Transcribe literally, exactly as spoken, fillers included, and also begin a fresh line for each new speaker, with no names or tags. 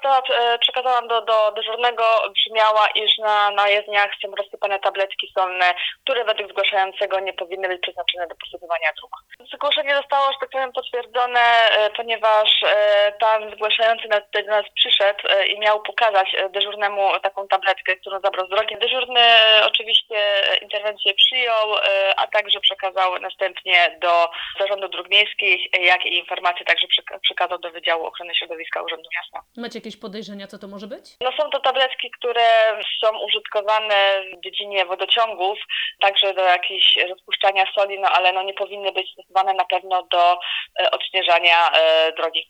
Recepta e, przekazałam do, do dyżurnego brzmiała, iż na, na jezdniach są rozsypane tabletki solne, które według zgłaszającego nie powinny być przeznaczone do posypywania dróg. Zgłoszenie zostało, że tak powiem, potwierdzone, e, ponieważ e, pan zgłaszający nas, do nas przyszedł e, i miał pokazać e, dyżurnemu taką tabletkę, którą zabrał z drogi. Dyżurny e, oczywiście interwencję przyjął, e, a także przekazał następnie do Zarządu Dróg Miejskich, e, jak i informacje także przeka- przekazał do Wydziału Ochrony Środowiska Urzędu Miasta.
Macie jakieś podejrzenia, co to może być?
No są to tabletki, które są użytkowane w dziedzinie wodociągów, także do jakichś rozpuszczania soli, no ale no nie powinny być stosowane na pewno do e, odśnieżania e, drogi.